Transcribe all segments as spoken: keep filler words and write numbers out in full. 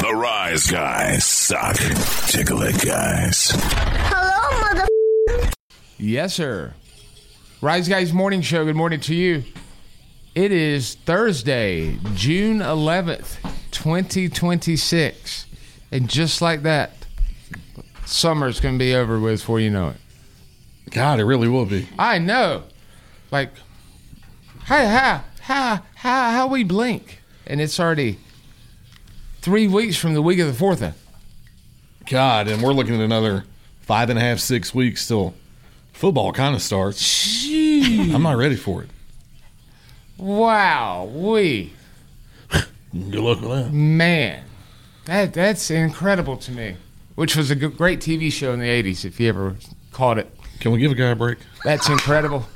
The Rise Guys suck. Tickle it, guys. Hello, mother. Yes, sir. Rise Guys Morning Show. Good morning to you. It is Thursday, June eleventh, twenty twenty-six. And just like that, summer's going to be over with before you know it. God, it really will be. I know. Like, hey, how, how, how, how we blink? And it's already three weeks from the week of the fourth. God, and we're looking at another five and a half, six weeks till football kind of starts. Jeez. I'm not ready for it. Wow, we. Good luck with that. Man, that that's incredible to me. Which was a g- great T V show in the eighties, if you ever caught it. Can we give a guy a break? That's incredible.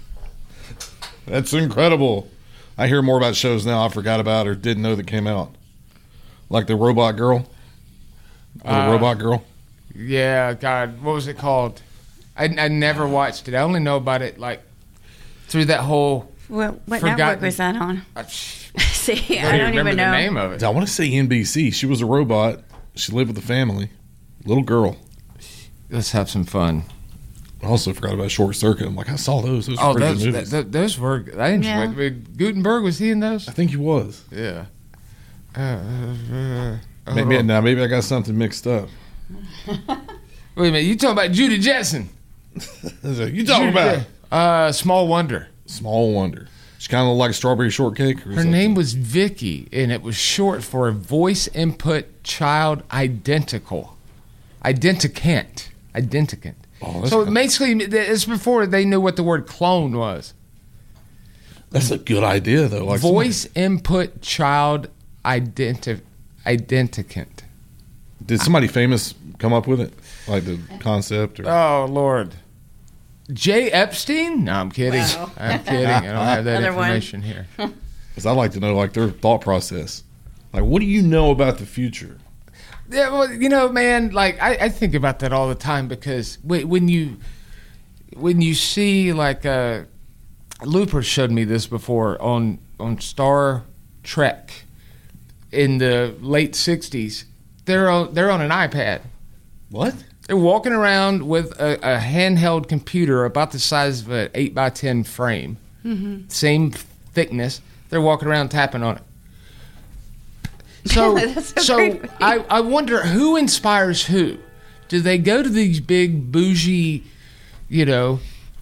That's incredible. I hear more about shows now I forgot about or didn't know that came out. Like the Robot Girl. Or the Uh, Robot Girl. Yeah, God, what was it called? I, I never watched it. I only know about it, like, through that whole... Well, what Forgotten. network was that on? Uh, sh- See, I I don't remember even know. the name of it. I want to say N B C. She was a robot. She lived with a family. Little girl. Let's have some fun. I also forgot about Short Circuit. I'm like, I saw those. Those were Oh, pretty those, good th- movies. th- those were... I enjoyed Yeah. Gutenberg, was he in those? I think he was. Yeah. Uh, uh, uh, Maybe now, maybe I got something mixed up. Wait a minute, you talking about Judy Jetson? You talking about Uh, Small Wonder. Small Wonder? She kind of looked like Strawberry Shortcake. Or Her name was Vicky, and it was short for Voice Input Child Identical. Identicant. Identicant. Oh, that's so kinda- basically, it's before they knew what the word clone was. That's a good idea, though. Like Voice Input Child Identi- Identicant. somebody- did somebody famous come up with it, like the concept? Or? Oh, Lord. Jay Epstein? No, I'm kidding. Wow. I'm kidding. I don't have that Another one. information here. Because I'd like to know, like, their thought process. Like, what do you know about the future? Yeah, well, you know, man, like I, I think about that all the time because when, when you when you see like uh, Looper showed me this before on on Star Trek in the late sixties. They're on, they're on an iPad. What? They're walking around with a, a handheld computer about the size of an eight by ten frame, Mm-hmm. same thickness. They're walking around tapping on it. So, That's so so creepy. I, I wonder who inspires who. Do they go to these big bougie, you know,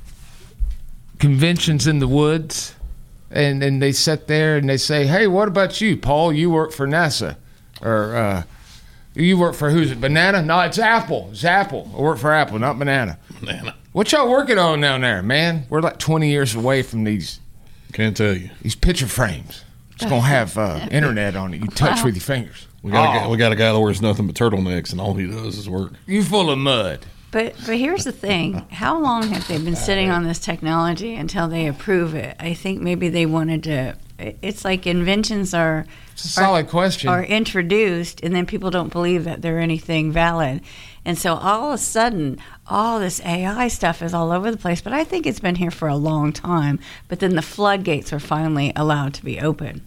conventions in the woods, and and they sit there and they say, "Hey, what about you, Paul? You work for NASA, or uh, you work for who's it? Banana? No, it's Apple. It's Apple. I work for Apple, not Banana. Banana. What y'all working on down there, man? We're like twenty years away from these Can't tell you. these picture frames. It's gonna have uh, internet on it. You touch with your fingers. We got, a, Oh, guy- we got a guy that wears nothing but turtlenecks, and all he does is work. you full of mud. But but here's the thing: how long have they been sitting on this technology until they approve it? I think maybe they wanted to. it- It's like inventions are It's a solid question. are introduced, and then people don't believe that they're anything valid, and so all of a sudden, all this A I stuff is all over the place. But I think it's been here for a long time. But then the floodgates are finally allowed to be open.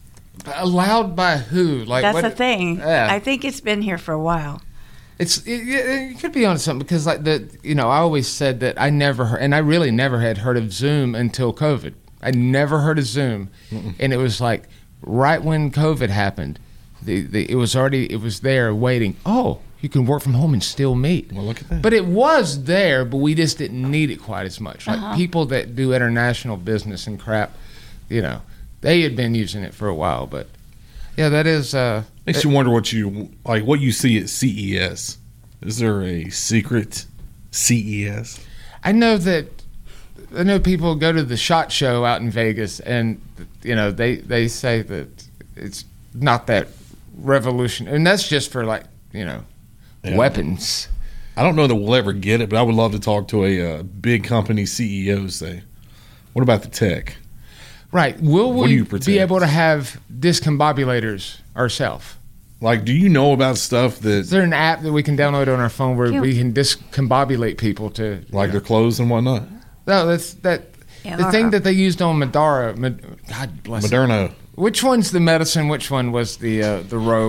Allowed by who? Like That's what- the thing. Yeah. I think it's been here for a while. It's it, it, you could be on something because like the you know I always said that I never heard, and I really never had heard of Zoom until COVID. I never heard of Zoom, Mm-mm. and it was like right when COVID happened, the, the it was already it was there waiting. Oh, you can work from home and still meet. Well, look at that. But it was there, but we just didn't need it quite as much. Like Uh-huh. people that do international business and crap, you know, they had been using it for a while. But yeah, that is. Uh, Makes you wonder what you like. What you see at C E S. Is there a secret C E S? I know that I know people go to the SHOT Show out in Vegas, and you know they, they say that it's not that revolution, and that's just for like you know Yeah. weapons. I don't know that we'll ever get it, but I would love to talk to a uh, big company C E O. Say, what about the tech? Right? Will What do we you be protect? able to have discombobulators ourselves? Like, do you know about stuff Is that there an app that we can download on our phone where Yeah. we can discombobulate people to like their clothes and whatnot? No, that's that. Yeah, the or- thing that they used on Madara, Mad- God bless it. Moderna. Which one's the medicine? Which one was the uh, the rogue?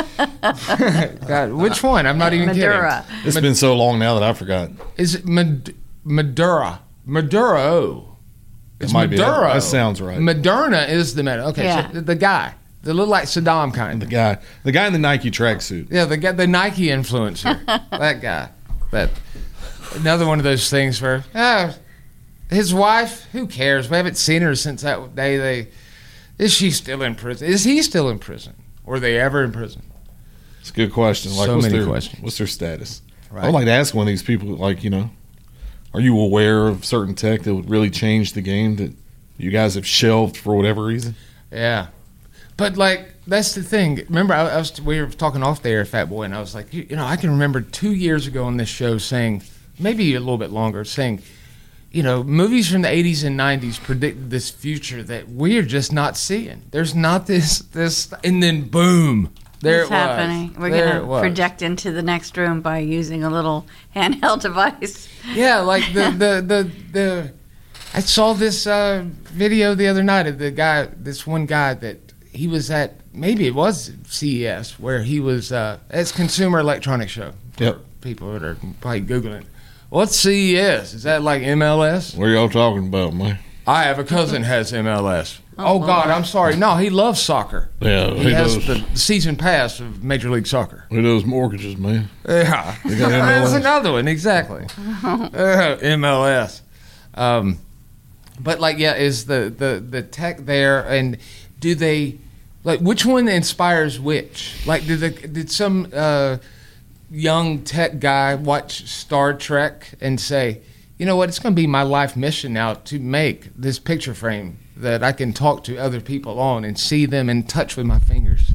God, which one? I'm not even Madura. kidding. It's been so long now that I forgot. Is it Mad- Madura? Maduro. It's It might be. Maduro. That- that sounds right. Moderna is the med. Okay, Yeah. so the, the guy, the little like Saddam kind. The guy, the guy in the Nike tracksuit. Yeah, the guy, the Nike influencer. That guy. That another one of those things where ah, his wife. Who cares? We haven't seen her since that day. They is she still in prison? Is he still in prison? Were they ever in prison? It's a good question. Like, So what's many their, questions. What's their status? Right. I would like to ask one of these people, like, you know, are you aware of certain tech that would really change the game that you guys have shelved for whatever reason? Yeah, but like that's the thing. Remember, I, I was we were talking off the air, Fat Boy, and I was like, you, you know, I can remember two years ago on this show saying, maybe a little bit longer, saying, you know, movies from the eighties and nineties predicted this future that we're just not seeing. There's not this this, and then boom, there What's it was. happening? We're There going it to was. project into the next room by using a little handheld device. Yeah, like the the the the. I saw this uh, video the other night of the guy, this one guy that he was at. Maybe it was C E S where he was. Uh, it's Consumer Electronics Show. For Yep. People that are probably googling. What's C E S? Is that like M L S? What are y'all talking about, man? I have a cousin has M L S. Oh, Oh, God, I'm sorry. No, he loves soccer. Yeah, He he has does. the season pass of Major League Soccer. Who does mortgages, man? Yeah, got M L S. that's another one. Exactly. Uh, M L S. Um, but like, yeah, is the, the, the tech there, and do they like which one inspires which? Like, did the, did some uh, young tech guy watch Star Trek and say, you know what, it's going to be my life mission now to make this picture frame that I can talk to other people on and see them and touch with my fingers?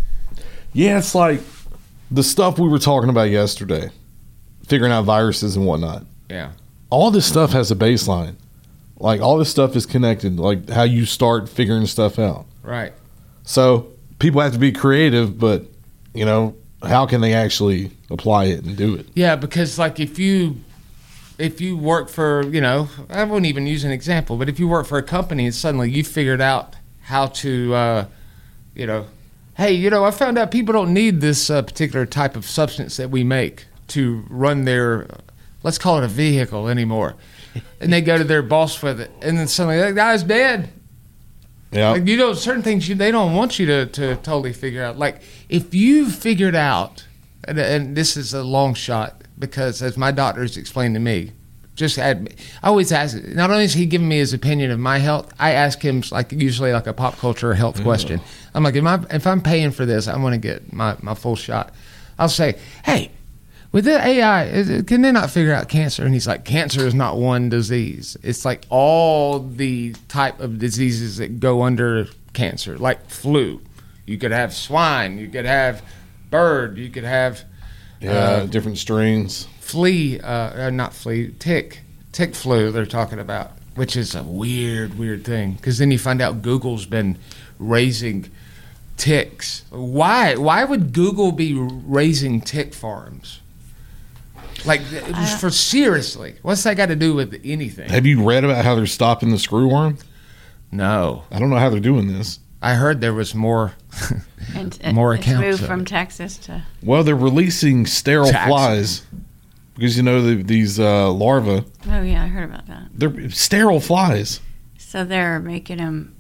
Yeah, it's like the stuff we were talking about yesterday, figuring out viruses and whatnot. Yeah. All this stuff has a baseline. Like, all this stuff is connected, like how you start figuring stuff out. Right. So people have to be creative, but, you know, how can they actually apply it and do it? Yeah, because like if you if you work for, you know, I won't even use an example, but if you work for a company and suddenly you figured out how to, uh, you know, hey, you know, I found out people don't need this uh, particular type of substance that we make to run their, let's call it a vehicle anymore. And they go to their boss with it, and then suddenly that guy's dead. Yeah. Like, you know, certain things you, they don't want you to, to totally figure out. Like, if you figured out, and, and this is a long shot, because as my doctors explained to me, just had, I always ask, not only is he giving me his opinion of my health, I ask him, like, usually like a pop culture health question. I'm like, if, I, if I'm paying for this, I want to get my, my full shot. I'll say, hey, with the A I, is- can they not figure out cancer? And he's like, cancer is not one disease. It's like all the type of diseases that go under cancer, like flu. You could have swine. You could have bird. You could have Yeah, uh, different strains. flea, uh, uh, not flea, tick, tick flu they're talking about, which is a weird, weird thing. Because then you find out Google's been raising ticks. Why? Why would Google be raising tick farms? Like, just for seriously, what's that got to do with anything? Have you read about how they're stopping the screwworm? No, I don't know how they're doing this. I heard there was more. And More it's accounts moved of from it. Texas to. Well, they're releasing sterile Taxes. flies because, you know, the, these uh, larvae, Oh yeah, I heard about that. they're sterile flies. So they're making them.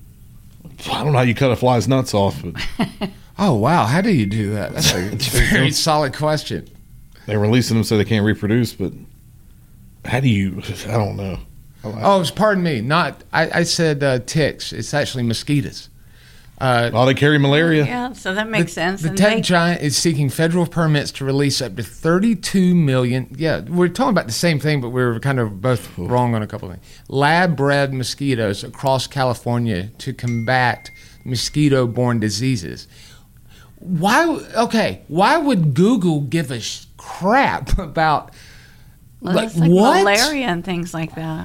I don't know how you cut a fly's nuts off, but Oh wow, how do you do that? That's a very solid question. they're releasing them so they can't reproduce. But how do you? I don't know. Oh, pardon me, not I, I said uh, ticks. It's actually mosquitoes. Uh, Oh, they carry malaria. Yeah, so that makes the, sense. The And tech they- giant is seeking federal permits to release up to thirty-two million. Yeah, we're talking about the same thing, but we were kind of both wrong on a couple of things. Lab-bred mosquitoes across California to combat mosquito-borne diseases. Why? Okay, why would Google give a sh- crap about? well, like, it's like what? malaria and things like that.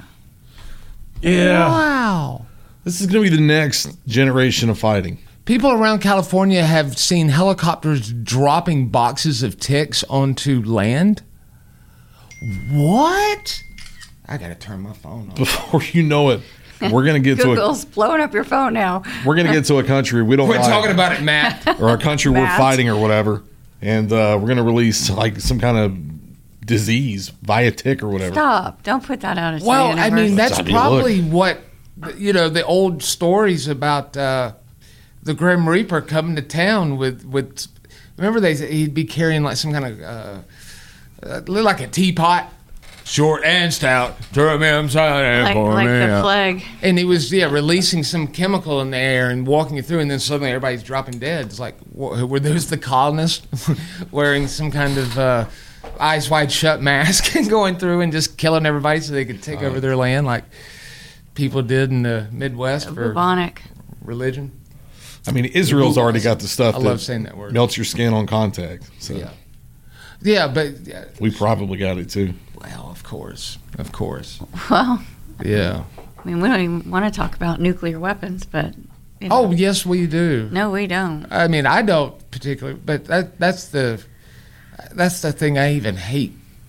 Yeah. Wow. This is going to be the next generation of fighting. People around California have seen helicopters dropping boxes of ticks onto land. What? I gotta turn my phone off. Before you know it, we're gonna get to a Google's blowing up your phone now. we're gonna get to a country we don't We're like, talking about it, Matt. or a country we're Matt. fighting or whatever, and uh, we're gonna release like some kind of disease via tick or whatever. Stop! Don't put that out. Into Well, the I mean, universe. that's I mean, probably what, you know, the old stories about uh, the Grim Reaper coming to town with, with remember they he'd be carrying like some kind of, uh, uh, like a teapot, short and stout, throw me upside down, like, pour like me the out. plague. And he was, yeah, releasing some chemical in the air and walking it through, and then suddenly everybody's dropping dead. It's like, wh- were those the colonists wearing some kind of uh, eyes wide shut mask and going through and just killing everybody so they could take over their land like people did in the Midwest for Bubonic. religion? I mean, Israel's already got the stuff I that love saying that word. melts your skin on contact. So Yeah. Yeah, but, yeah, we probably got it too. well, of course. Of course. Well, Yeah. I mean, we don't even want to talk about nuclear weapons, but you know, Oh, yes, we do. no, we don't. I mean, I don't particularly, but that that's the that's the thing I even hate.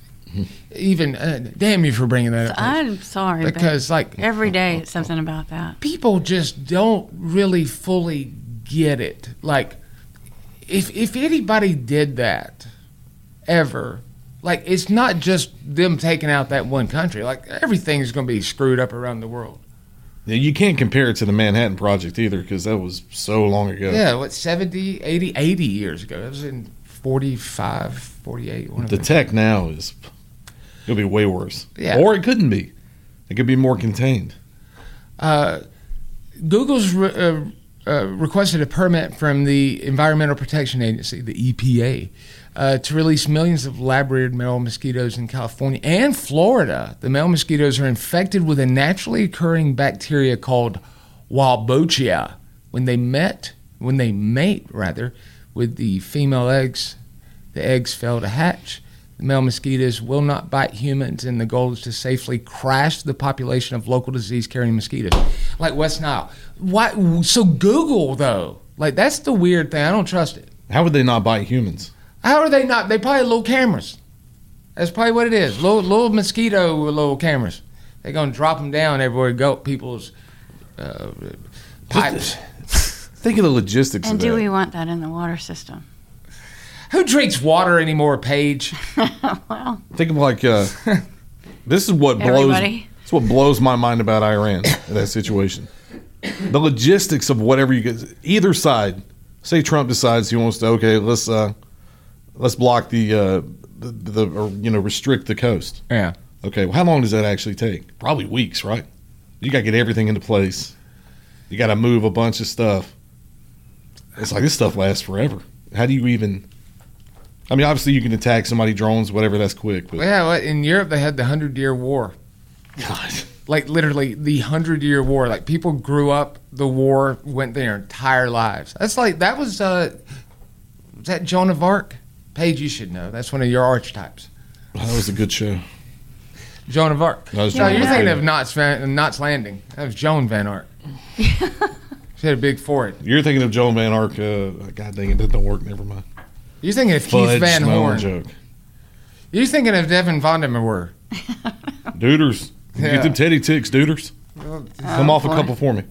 Even uh, damn you for bringing that up, I'm sorry, because like but every day it's something about that. people just don't really fully get it. Like, if if anybody did that ever, like, it's not just them taking out that one country. Like, everything's going to be screwed up around the world. Yeah, you can't compare it to the Manhattan Project either because that was so long ago. Yeah, what, seventy, eighty, eighty years ago? That was in forty-five, forty-eight. One of The them. tech now is it'll be way worse. Yeah. Or it couldn't be. It could be more contained. Uh, Google's re- uh, uh, requested a permit from the Environmental Protection Agency, the E P A, uh, to release millions of lab-reared male mosquitoes in California and Florida. The male mosquitoes are infected with a naturally occurring bacteria called Walbochia. When they met, when they mate rather, with the female eggs, the eggs fail to hatch. The male mosquitoes will not bite humans, and the goal is to safely crash the population of local disease-carrying mosquitoes, like West Nile. Why? So Google, though, like, that's the weird thing. I don't trust it. How would they not bite humans? How are they not? They probably have little cameras. That's probably what it is. Little, little mosquito with little cameras. They're gonna drop them down everywhere to go people's uh, pipes. Think of the logistics And of do that. we want that in the water system? Who drinks water anymore, Paige? Well, Think of like uh, this is what blows. Everybody. It's what blows my mind about Iran in that situation. The logistics of whatever you get. Either side. Say Trump decides he wants to. Okay, let's uh, let's block the uh, the, the or you know restrict the coast. Yeah. Okay, well, how long does that actually take? Probably weeks, right? You got to get everything into place. You got to move a bunch of stuff. It's like this stuff lasts forever. How do you even? I mean, obviously you can attack somebody, drones, whatever. That's quick. But Yeah, well, in Europe they had the Hundred Year War. God, Like, literally the Hundred Year War. Like, people grew up, the war went their entire lives. That's like, that was, uh, was that Joan of Arc? Paige, you should know. That's one of your archetypes. that was a good show. Joan of Arc. That was No, Joan you're of thinking Arc. of Knots, Van, Knots Landing. That was Joan Van Arc. She had a big forehead. You're thinking of Joan Van Arc. Uh, God dang it, that don't work. Never mind. You're thinking of Keith Fudge Van my own Horn. joke. You're thinking of Devin Vandermeer. Duders. Yeah. Get them teddy ticks, duders. Come off a boy. couple for me.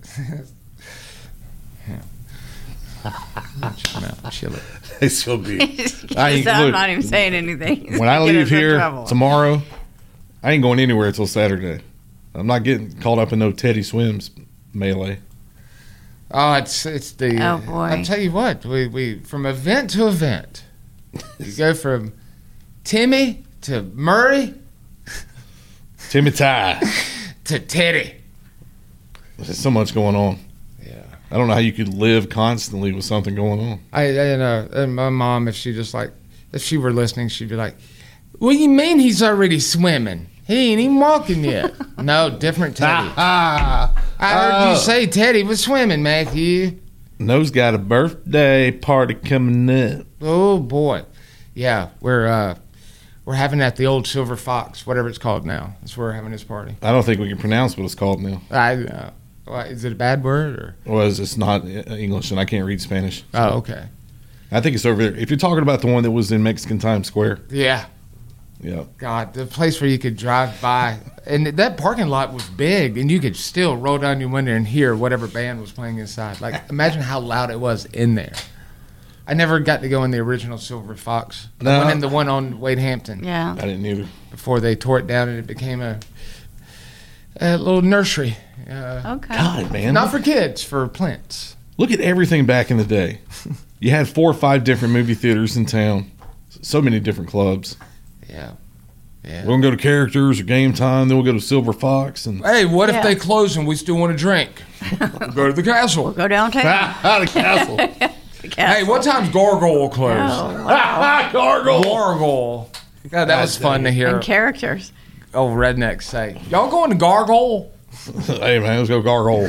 Chill it. They still be. I ain't- am look, not even saying anything. When I Get leave us in here trouble. tomorrow, I ain't going anywhere until Saturday. I'm not getting caught up in no Teddy Swims melee. Oh, it's it's the. Oh, boy. I'll tell you what. We we from event to event. You go from Timmy to Murray Timothy. to Teddy. There's so much going on. Yeah. I don't know how you could live constantly with something going on. I, I know. And my mom, if she just like, if she were listening, she'd be like, "What do you mean he's already swimming? He ain't even walking yet." No, different Teddy. Ah, I heard oh. you say Teddy was swimming, Matthew. No's got a birthday party coming up. Oh boy, yeah, we're uh, we're having at the old Silver Fox, whatever it's called now. That's where we're having this party. I don't think we can pronounce what it's called now. I uh, what, is it a bad word or? Well, it's it's not English, and I can't read Spanish. Oh, okay. I think it's over there. If you're talking about the one that was in Mexican Times Square, Yeah, Yeah. God, the place where you could drive by, and that parking lot was big, and you could still roll down your window and hear whatever band was playing inside. Like, imagine how loud it was in there. I never got to go in the original Silver Fox. I No. went in the one on Wade Hampton Yeah. I didn't either. before they tore it down and it became a, a little nursery. Uh, Okay. God, man. not for kids, for plants. Look at everything back in the day. You had four or five different movie theaters in town. So many different clubs. Yeah. We're Yeah. going to go to Characters or Game Time. Then we'll go to Silver Fox. And Hey, what Yeah. if they close and we still want to drink? We'll go to the castle. Go downtown. out of Castle. Hey, what time's Gargoyle close? Oh, wow. Gargle. Gargoyle. God, that was fun to hear And characters. old rednecks say. Y'all going to Gargoyle? Hey, man, let's go Gargle.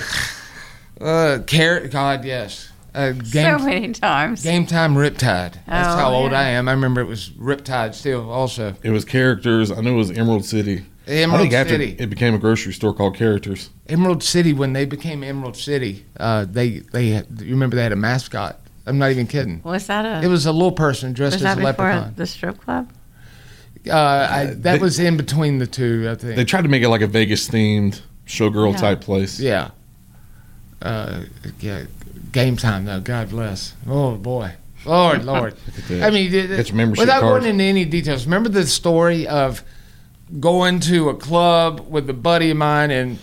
Uh, carrot. God, yes. Uh, game, So many times. game time Riptide. That's Oh, how old yeah. I am. I remember it was Riptide still also. It was Characters. I knew it was Emerald City. I Emerald think after City. it became a grocery store called Characters. Emerald City, when they became Emerald City, uh, they, they had, you remember they had a mascot. I'm not even kidding. Was that a? It was a little person dressed was as that a before leprechaun. the strip club? Uh, I, that they- was in between the two, I think. They tried to make it like a Vegas themed showgirl Yeah. type place. Yeah. Uh, yeah. Game time, though. God bless. Oh, boy. Lord, Lord. at that. I mean, th- th- Get your membership without card. going into any details, remember the story of going to a club with a buddy of mine and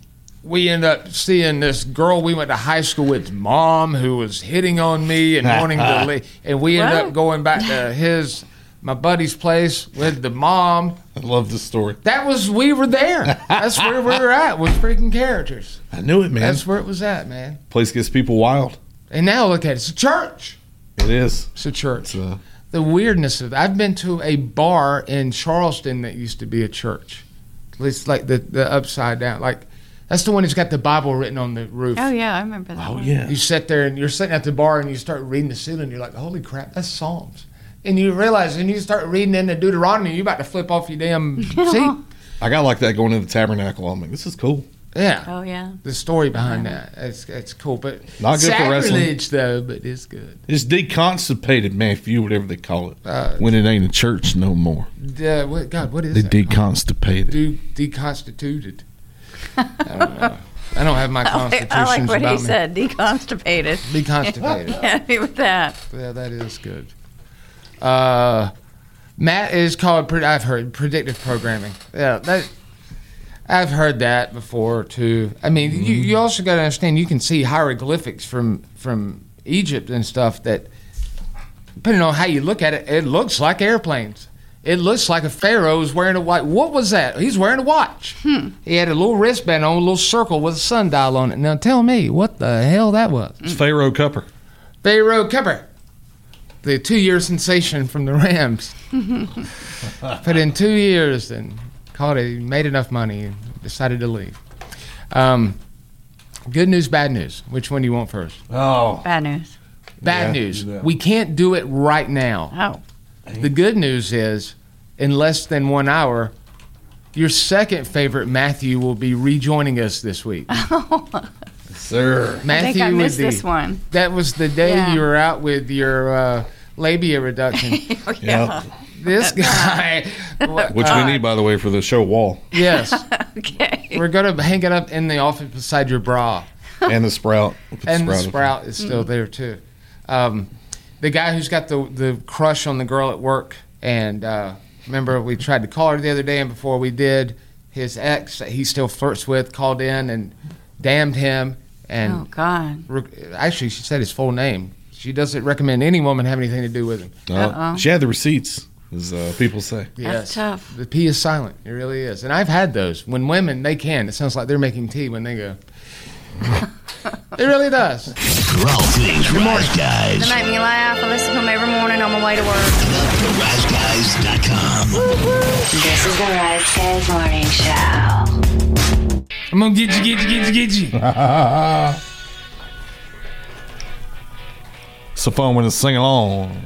we end up seeing this girl we went to high school with, mom, who was hitting on me and wanting to leave. And we end What? up going back to his, my buddy's place with the mom. I love this story. That was, we were there. That's where we were at with freaking Characters. I knew it, man. That's where it was at, man. Place gets people wild. And now look at it. It's a church. It is. It's a church. It's uh, The weirdness of it. I've been to a bar in Charleston that used to be a church. It's like the, the upside down. Like, that's the one that's got the Bible written on the roof. Oh yeah, I remember that. oh one. yeah. You sit there and you're sitting at the bar and you start reading the ceiling and you're like, holy crap, that's Psalms. And you realize, and you start reading into Deuteronomy, you're about to flip off your damn seat. I got like that going to the tabernacle. I'm like, this is cool. Yeah. Oh yeah. The story behind that. It's, it's cool. But Not good for wrestling. sacrilege, though, but it's good. It's deconstipated, man, for you, whatever they call it. Uh, when it ain't a church no more. Uh, what, God, what is They that? deconstipated. De- deconstituted. I don't know. I don't have my I like, constitutions I like what about he me. said. Deconstipated. Deconstipated. Happy with that. Yeah, that is good. Uh, Matt is called. pre- I've heard predictive programming. Yeah, that. I've heard that before too. I mean, you, you also got to understand. You can see hieroglyphics from from Egypt and stuff. That, depending on how you look at it, it looks like airplanes. It looks like a pharaoh is wearing a watch. What was that? He's wearing a watch. Hmm. He had a little wristband on, a little circle with a sundial on it. Now tell me what the hell that was. It's Pharaoh Cupper. Pharaoh Cupper, the two-year sensation from the Rams. Put in two years and called it. Made enough money and decided to leave. Um, good news, bad news. Which one do you want first? Oh. Bad news. Bad Yeah, news. yeah. We can't do it right now. Oh. The good news is, in less than one hour, your second favorite Matthew will be rejoining us this week. Sir. Matthew I think I would missed be- this one. That was the day Yeah. you were out with your uh, labia reduction. Oh, Yeah. This guy. what- Which uh, we need, by the way, for the show wall Yes. Okay. We're going to hang it up in the office beside your bra. and the sprout. We'll put And the up there. sprout is still there, too. Um, the guy who's got the, the crush on the girl at work. And uh, remember, we tried to call her the other day, and before we did, his ex, that he still flirts with, called in and damned him. And Oh God. re- actually, she said his full name. She doesn't recommend any woman have anything to do with him. No, Uh-oh. she had the receipts, as uh, people say. That's tough. The P is silent. It really is. And I've had those. When women, they can. It sounds like they're making tea when they go. It really does. For all things Rise They Guys, make me laugh. I listen to them every morning on my way to work. the rise guys dot com. This is the Rise Guys Morning Show. I'm going to get you, get you, get you, get you. It's so fun when it's sing along.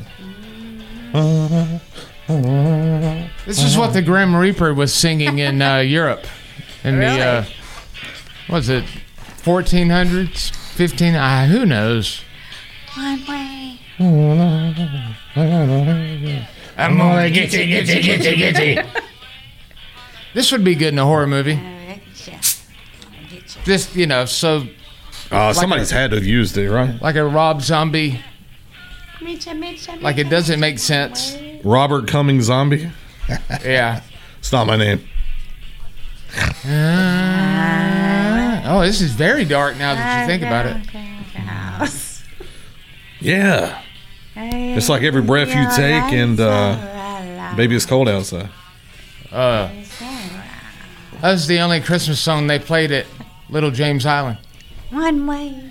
This is what the Grim Reaper was singing in uh, Europe. In the, uh, what was it, fourteen hundreds? fifteen? Uh, who knows? One way. I I'm gonna get you, get you, get you, get you. This would be good in a horror movie. Just, you know, so Uh, somebody's a- had to have used it, right? like a Rob Zombie. Like it doesn't make sense. Robert Cummings Zombie. Yeah. It's not my name. Uh, oh, this is very dark now that you think about it. Yeah. It's like every breath you take, and uh, baby, it's cold outside. Uh, that was the only Christmas song they played at Little James Island. One way.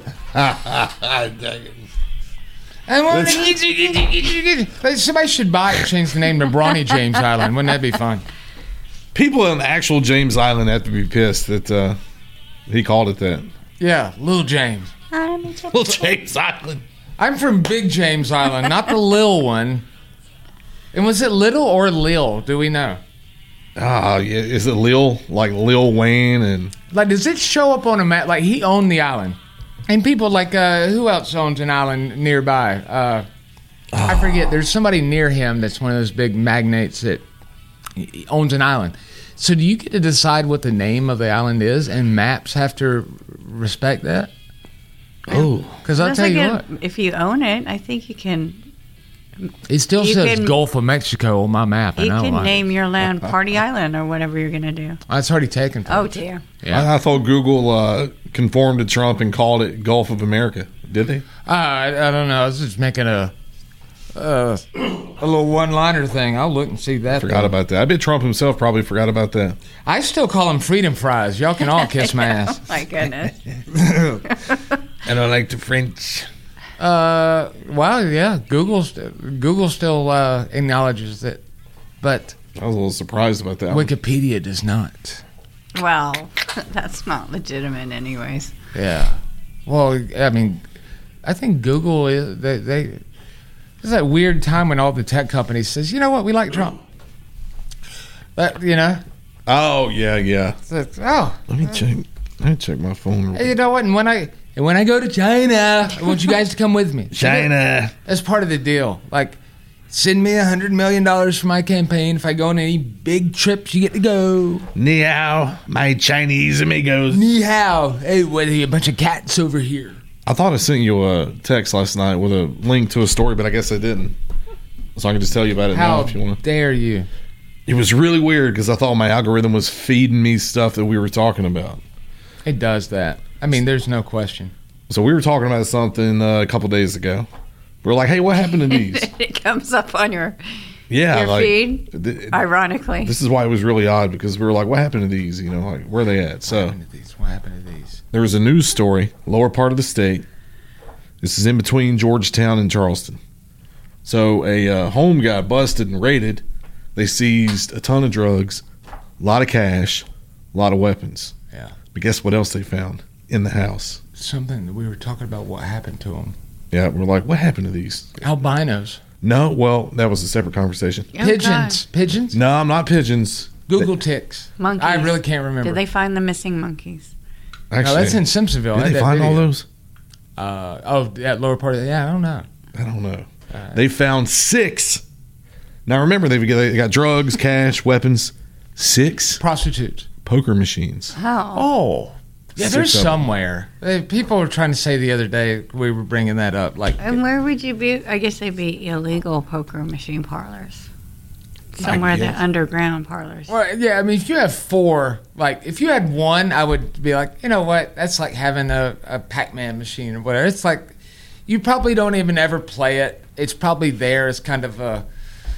I want to get you, get you, get you, get you. Like, somebody should buy it, change the name to Brawny James Island. Wouldn't that be fun? People on the actual James Island have to be pissed that uh, he called it that. Yeah, Little James. Little James Island. I'm from Big James Island, not the Lil one. And was it Little or Lil? Do we know? Ah, yeah. Is it Lil? Like Lil Wayne and. Like, does it show up on a map? Like, he owned the island. And people like, uh, who else owns an island nearby? Uh, I forget. There's somebody near him that's one of those big magnates that owns an island. So do you get to decide what the name of the island is, and maps have to respect that? Oh. Because I'll That's tell like you a- what. If you own it, I think you can. It still you says can- Gulf of Mexico on my map. I You know. can I- name your land Party Island or whatever you're gonna do. It's already taken. from Oh me. dear. Yeah. I, I thought Google uh, conformed to Trump and called it Gulf of America. Did they? Uh, I, I don't know. I was just making a uh, a little one-liner thing. I'll look and see that. Forgot thing. about that. I bet Trump himself probably forgot about that. I still call them freedom fries. Y'all can all kiss my ass. Oh my goodness. And I like the French. Uh, well, yeah. Google st- Google still uh, acknowledges it, but I was a little surprised about that. one. Wikipedia does not. Well, that's not legitimate, anyways. Yeah. Well, I mean, I think Google is they. they It's that weird time when all the tech companies says, you know what, we like Trump. But you know, Oh yeah, yeah. it's like, oh, Let me check. Let me check my phone. real hey, you know what? And when I and when I go to China, I want you guys to come with me. China. That's part of the deal. Like, send me a hundred million dollars for my campaign. If I go on any big trips, you get to go. Ni hao, my Chinese amigos. Ni hao. Hey, what are you, a bunch of cats over here? I thought I sent you a text last night with a link to a story, but I guess I didn't. So I can just tell you about it now How if you want to. dare you? It was really weird because I thought my algorithm was feeding me stuff that we were talking about. It does that. I mean, there's no question. So we were talking about something uh, a couple days ago. We are like, hey, what happened to these? It comes up on your Yeah, your like feed, th- ironically. this is why it was really odd because we were like, what happened to these? You know, like where are they at? What So happened to these? What happened to these? there was a news story, lower part of the state. This is in between Georgetown and Charleston. So a uh, home got busted and raided. They seized a ton of drugs, a lot of cash, a lot of weapons. Yeah. But guess what else they found in the house? Something that we were talking about. What happened to them? Yeah, we're like, what happened to these? Albinos. No, well, that was a separate conversation. Oh, Pigeons. Pigeons. No, I'm not pigeons. Google ticks. Monkeys. I really can't remember. Did they find the missing monkeys? Actually, no, that's in Simpsonville. I did had they that find all video. those? Uh, oh, that lower part of the, yeah, I don't know. I don't know. They found six. Now remember, they've got, they got drugs, cash, weapons. Six Prostitutes. poker machines. Oh. Oh. Yeah, Six there's of them. somewhere. Uh, People were trying to say the other day, we were bringing that up. Like, And where would you be? I guess they'd be illegal poker machine parlors. Somewhere the guess. underground parlors. well, yeah, I mean, if you have four, like, if you had one, I would be like, you know what? That's like having a, a Pac-Man machine or whatever. It's like, you probably don't even ever play it. It's probably there as kind of a,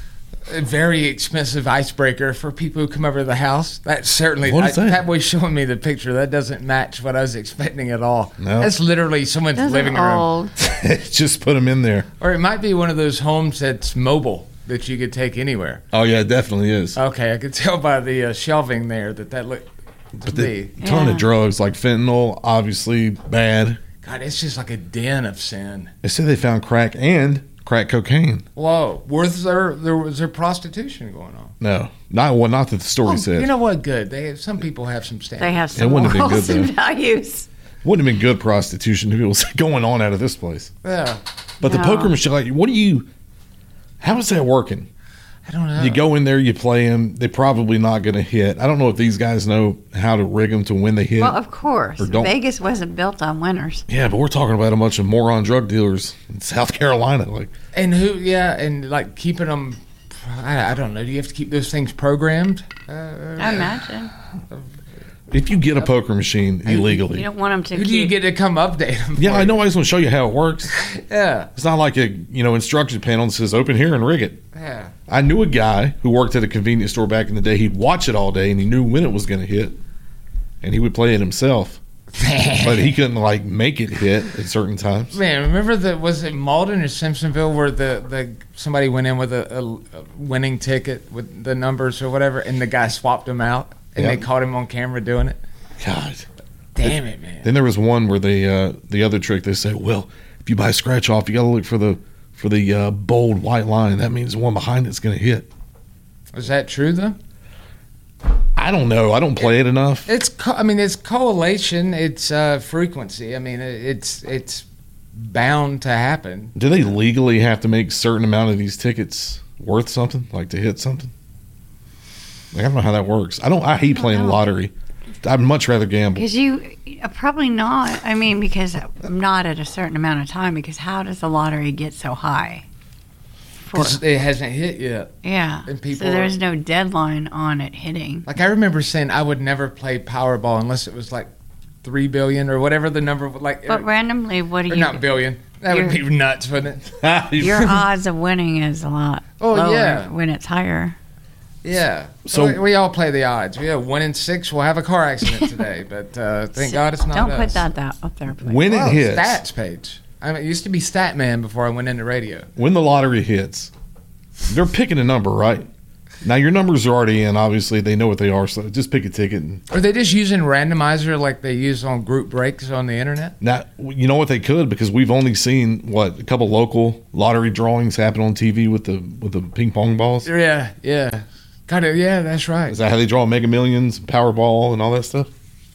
a very expensive icebreaker for people who come over to the house. That certainly, What is I- that? that boy's showing me the picture. That doesn't match what I was expecting at all. No. That's literally someone's Those living are room. old. Just put them in there. Or it might be one of those homes that's mobile that you could take anywhere. Oh yeah, it definitely is. Okay, I could tell by the uh, shelving there that that looked to But the be. ton Yeah. of drugs like fentanyl, obviously bad. God, it's just like a den of sin. They said they found crack and crack cocaine. Whoa, was there there was there prostitution going on? No, not well, not that the story Well, said. you know what? Good. They some people have some standards. They have some wouldn't have been morals good, and though. values. Wouldn't have been good prostitution if it was going on out of this place. Yeah. But the No. poker machine, like, what do you? How is that working? I don't know. You go in there, you play them. They're probably not going to hit. I don't know if these guys know how to rig them to when they hit. Well, of course. Or don't. Vegas wasn't built on winners. Yeah, but we're talking about a bunch of moron drug dealers in South Carolina. Like, And who, yeah, and like keeping them, I, I don't know. Do you have to keep those things programmed? Uh, I imagine. if you get a poker machine illegally, You don't want them to who do keep... you get to come update them? yeah, I know. I just want to show you how it works. Yeah, It's not like a you know instruction panel that says open here and rig it. yeah. I knew a guy who worked at a convenience store back in the day. He'd watch it all day, and he knew when it was going to hit, and he would play it himself. But he couldn't like make it hit at certain times. Man, remember the was it Malden or Simpsonville where the, the somebody went in with a, a, a winning ticket with the numbers or whatever, and the guy swapped them out, and Yep. they caught him on camera doing it. God. Damn it, man. Then there was one where they uh, the other trick they say, well, if you buy a scratch off, you got to look for the for the uh, bold white line. That means the one behind it's going to hit. Was that true though? I don't know. I don't play it enough. It's co- I mean it's correlation. It's uh, frequency. I mean it, it's it's bound to happen. Do they legally have to make a certain amount of these tickets worth something, like to hit something? Like, I don't know how that works. I don't. I hate playing know. lottery. I'd much rather gamble. Because you... uh, Probably not. I mean, because not at a certain amount of time, because how does the lottery get so high? For, Because it hasn't hit yet. yeah. and people so there's are- no deadline on it hitting. Like I remember saying I would never play Powerball unless it was like three billion or whatever the number. Like But randomly, what do or you... not billion. That would be You're- nuts, wouldn't it? Your odds of winning is a lot Oh, lower yeah. when it's higher. Yeah. So- So we, we all play the odds. We have one in six. We'll have a car accident today, but uh, thank God it's not Don't us. put that, that up there, please. When Well, it hits, stats page. I mean, it used to be Statman before I went into radio. when the lottery hits, they're picking a number, right? Now your numbers are already in. Obviously, they know what they are. So just pick a ticket. And Are they just using randomizer like they use on group breaks on the internet? now you know what they could, because we've only seen what a couple local lottery drawings happen on T V with the with the ping pong balls. Yeah, yeah. Kind of. Yeah, that's right. Is that how they draw Mega Millions, Powerball, and all that stuff?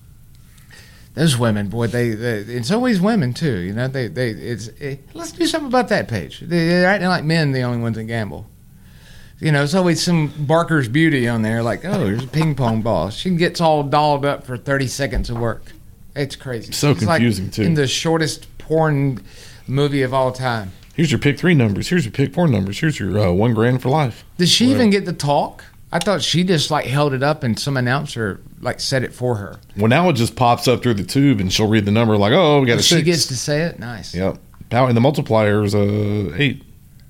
Those women, boy, they, they it's always women too. You know, they they it's it, let's do something about that page. They, they're acting like men, the only ones that gamble. You know, it's always some Barker's Beauty on there, like, oh, there's a ping pong ball. She gets all dolled up for thirty seconds of work. It's crazy. So It's like confusing, too. In the shortest porn movie of all time. Here's your pick three numbers. Here's your pick four numbers. Here's your uh, one grand for life. Did she Whatever. even get to talk? I thought she just like held it up and some announcer like said it for her. Well, now it just pops up through the tube, and she'll read the number like, oh, we got a She six. gets to say it. Nice. Yep. Power, and the multiplier is uh, eight.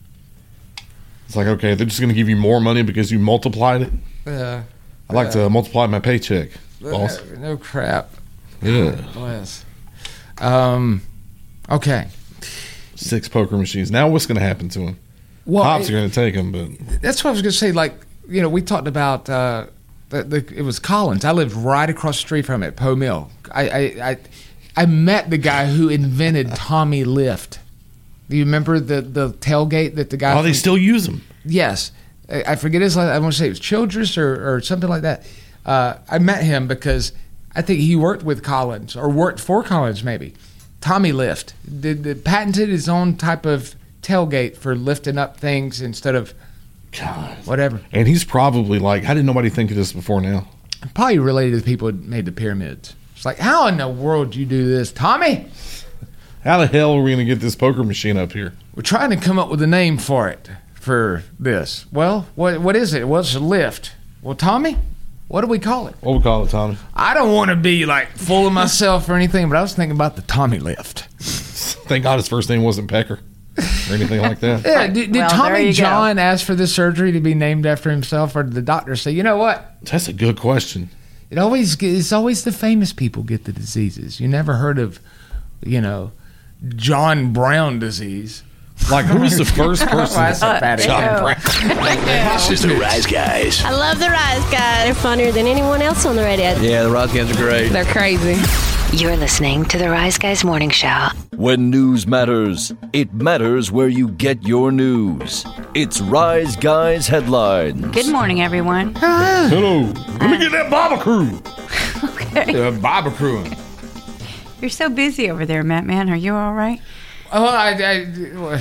It's like, okay, they're just going to give you more money because you multiplied it. Uh, I like to multiply my paycheck, boss. uh, no crap. Yeah. Bless. Um. Okay. Six poker machines. Now what's going to happen to them? Well, Cops it- are going to take them, but that's what I was going to say. Like, you know, we talked about uh, the, the it was Collins. I lived right across the street from it, Poe Mill. I I, I I met the guy who invented Tommy Lift. Do you remember the the tailgate that the guy? oh, they from- still use them. Yes, I I forget his. last- I want to say it was Childress or, or something like that. Uh, I met him because I think he worked with Collins or worked for Collins, maybe. Tommy Lift did, did patented his own type of tailgate for lifting up things instead of God. whatever. And he's probably like, how did nobody think of this before now? Probably related to the people who made the pyramids. It's like, how in the world do you do this, Tommy? How the hell are we going to get this poker machine up here? We're trying to come up with a name for it, for this. Well, what what is it? What's a lift? Well, Tommy, what do we call it? What we call it, Tommy? I don't want to be like full of myself or anything, but I was thinking about the Tommy lift. Thank God his first name wasn't Pecker or anything like that. Yeah, did, did Well, there Tommy you go. John ask for this surgery to be named after himself, or did the doctor say, you know what? That's a good question. It always it's always the famous people get the diseases. You never heard of, you know, John Brown disease. Like, who was the first person? Well, that's a bad John example. Brown. This is the Rise Guys. I love the Rise Guys. They're funnier than anyone else on the radio. Yeah, the Rise Guys are great. They're crazy. You're listening to the Rise Guys Morning Show. When news matters, it matters where you get your news. It's Rise Guys Headlines. Good morning, everyone. Hello. Let me get that Baba Crew. Uh, Baba crewing. You're so busy over there, Matt Man. Are you all right? Oh, I, I,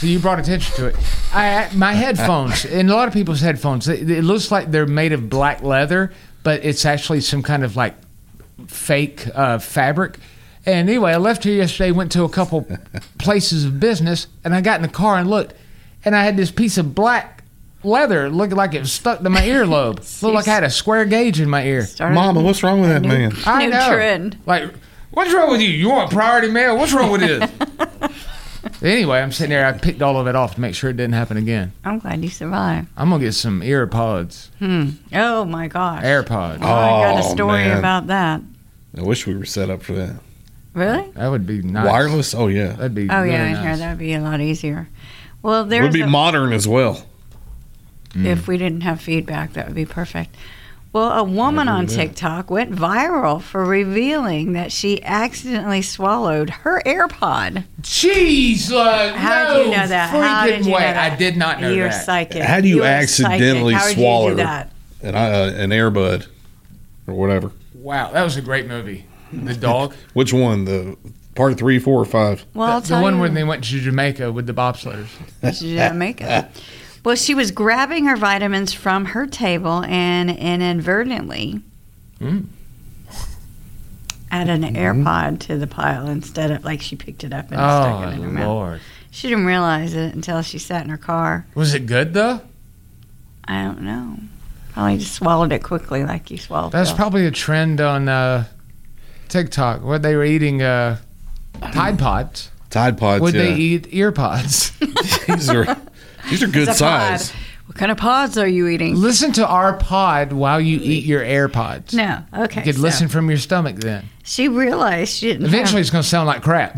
So you brought attention to it. I, my headphones, and a lot of people's headphones, it, it looks like they're made of black leather, but it's actually some kind of like fake uh, fabric. And anyway, I left here yesterday, went to a couple places of business, and I got in the car and looked, and I had this piece of black leather looking like it was stuck to my earlobe. Looked like I had a square gauge in my ear. Started Mama, what's wrong with that new- man? I New know. trend. Like, what's wrong with you? You want priority mail? What's wrong with this? Anyway, I'm sitting there. I picked all of it off to make sure it didn't happen again. I'm glad you survived. I'm going to get some AirPods. Oh my gosh. AirPods. Oh, I got a Oh, story man. about that. I wish we were set up for that. Really? That would be nice. Wireless? Oh, yeah. That'd be Oh really yeah, in nice. here that'd be a lot easier. Well, It there's would be a, modern as well. if we didn't have feedback, that would be perfect. Well, a woman agree on with that. TikTok went viral for revealing that she accidentally swallowed her AirPod. Jeez, uh, How no did you know that? How freaking did you way. know that? I did not know You're that. psychic. How do you You're accidentally psychic. How would swallow you do that? an, uh, an Airbud or whatever? Wow, that was a great movie. The dog. Which one? The part three, four, or five? Well, I'll the tell one you. where they went to Jamaica with the bobsledders. Jamaica. Well, she was grabbing her vitamins from her table and inadvertently Mm. added an Mm-hmm. AirPod to the pile instead of like she picked it up and stuck Oh, it in her mouth. Lord. She didn't realize it until she sat in her car. Was it good, though? I don't know. Probably just swallowed it quickly like you swallowed That's pills. probably a trend on uh, TikTok where they were eating uh, Tide Pods. Tide Pods. Would yeah. they eat ear pods? These are these are good It's a pod. size. What kind of pods are you eating? Listen to our pod while you eat your AirPods. No. Okay. You could so listen from your stomach then. She realized she didn't Eventually, have, it's going to sound like crap.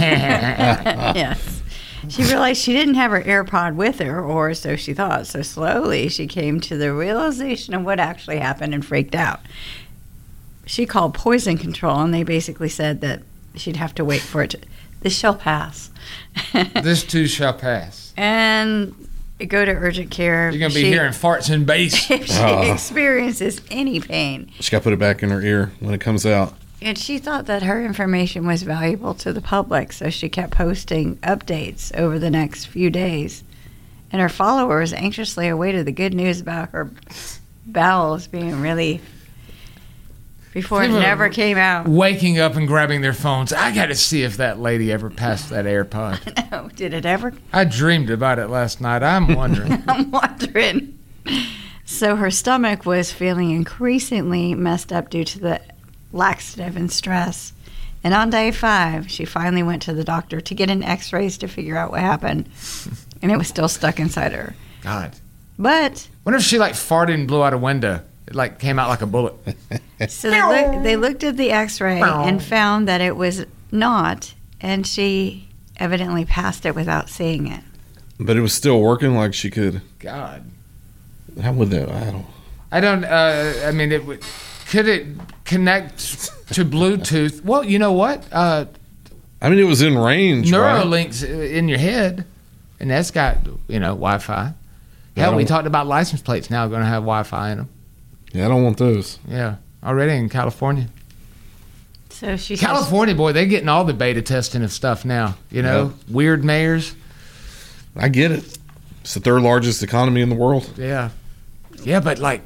yes. She realized she didn't have her AirPod with her, or so she thought. So slowly she came to the realization of what actually happened and freaked out. She called poison control, and they basically said that she'd have to wait for it to. This shall pass. This too shall pass. And go to urgent care. You're going to be She- hearing farts and bass. If she Oh. experiences any pain. She got to put it back in her ear when it comes out. And she thought that her information was valuable to the public, so she kept posting updates over the next few days. And her followers anxiously awaited the good news about her bowels being really before it People never are- came out. Waking up and grabbing their phones. I got to see if that lady ever passed that AirPod. No, did it ever? I dreamed about it last night. I'm wondering. I'm wondering. So her stomach was feeling increasingly messed up due to the laxative and stress. And on day five, she finally went to the doctor to get an x-rays to figure out what happened. And it was still stuck inside her. God. But Wonder if she like farted and blew out a window. It like came out like a bullet. so they, look, they looked at the x-ray and found that it was not, and she evidently passed it without seeing it. But it was still working like she could. God. How would that? I don't. I don't. Uh, I mean, it would. Could it connect to Bluetooth? Well, you know what? Uh, I mean, it was in range. Right? Neuralinks in your head, and that's got you know Wi-Fi. Yeah, I Hell, we don't- talked about license plates now going to have Wi-Fi in them. Yeah, I don't want those. Yeah, already in California. So she says- California, boy, they're getting all the beta testing of stuff now. You know, weird mayors. I get it. It's the third largest economy in the world. Yeah, yeah, but like,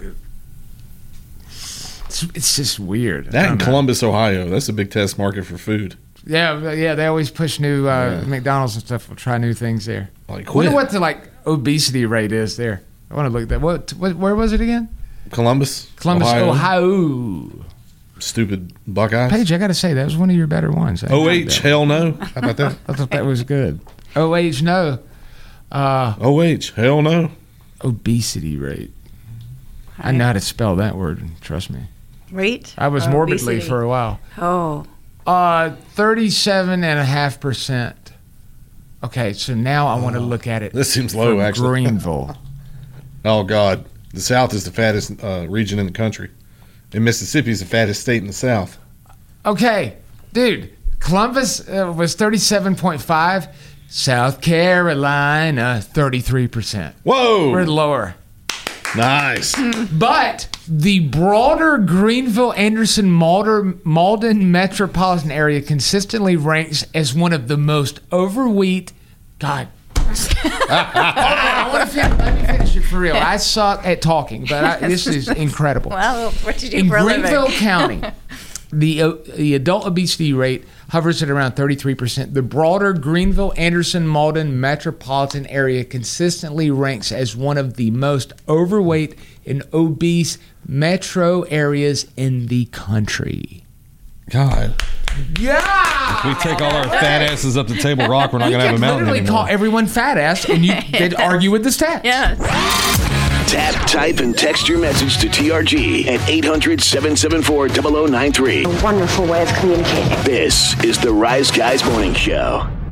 it's, it's just weird. I That in don't know. Columbus, Ohio, that's a big test market for food. Yeah, but yeah, they always push new uh, Yeah. McDonald's and stuff. Will try new things there. Like, I wonder quit. what the like obesity rate is there. I want to look at that. What, what? Where was it again? Columbus, Columbus, Ohio. Ohio. Stupid Buckeyes. Paige, I got to say that was one of your better ones. I O enjoyed H, that. hell no. How about that? I thought that was good. O H, no. Uh, O H, hell no. obesity rate. I know how to spell that word. Trust me. Rate? I was or morbidly obesity? for a while. Oh, Uh, thirty-seven and a half percent. Okay, so now I want to look at it. This seems low, from actually. Greenville. Oh, God. The South is the fattest uh, region in the country. And Mississippi is the fattest state in the South. Okay, dude. Columbus uh, was thirty-seven point five. South Carolina, thirty-three percent. Whoa! We're lower. Nice. But the broader Greenville, Anderson, Malden, Malden metropolitan area consistently ranks as one of the most overweight, God, I want to finish, let me finish it for real. I suck at talking, but I, this is incredible. Well, what did you do In for a living? Greenville County, the uh, the adult obesity rate hovers at around thirty-three percent. The broader Greenville, Anderson, Malden metropolitan area consistently ranks as one of the most overweight and obese metro areas in the country. God. Yeah! If we take all our fat asses up to Table Rock, we're not You going to have a could mountain literally anymore. call everyone fat ass, and you they'd argue with the stats. Yes. Tap, type, and text your message to T R G at eight hundred, seven seven four, zero zero nine three. A wonderful way of communicating. This is the Rise Guys Morning Show.